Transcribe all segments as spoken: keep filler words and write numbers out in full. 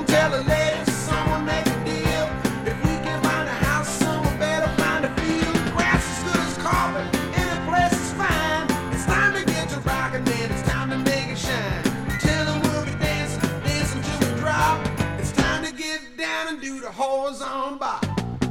Tell the ladies someone make a deal. If we can find a house, someone better find a field. Grass is good as carpet, and the place is fine. It's time to get to rockin', then it's time to make it shine. Tell them we'll be dancing, dancing till we drop. It's time to get down and do the horizontal bop.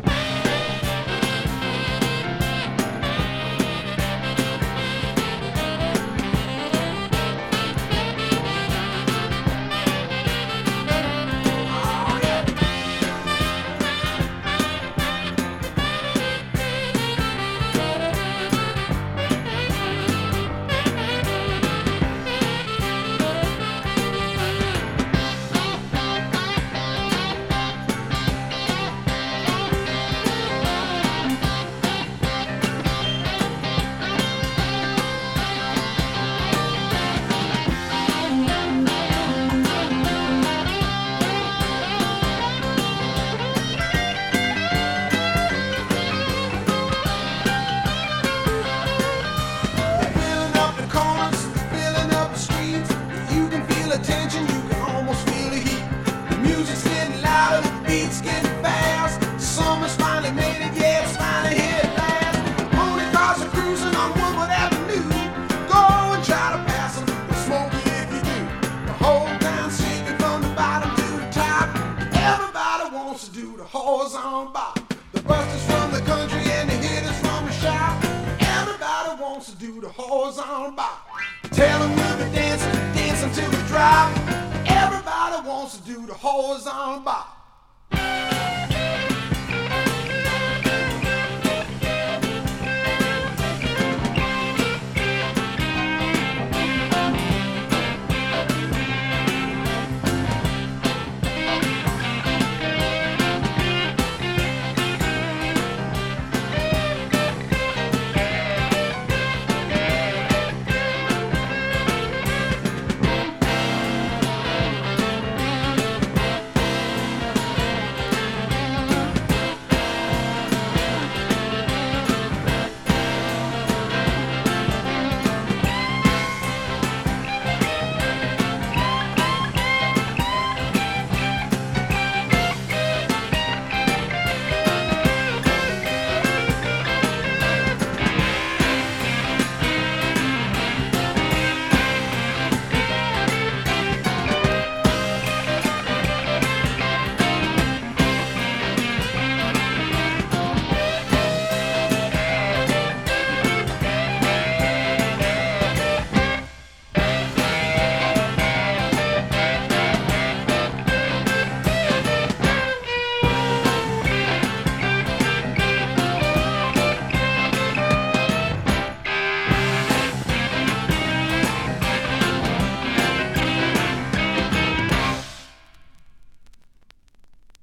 Attention, you can almost feel the heat. The music's getting louder, the beat's getting fast. Summer's finally made it, yeah, it's finally here at last. Pony cars are cruising on Woodward Avenue. Go and try to pass them, but smoke it if you do. The whole town's shaking from the bottom to the top. Everybody wants to do the horizontal bop. The busters from the country and the hitters from the shop. Everybody wants to do the horizontal bop. Tell them we'll be dancing, dancing till we drop. Everybody wants to do the horizontal bop.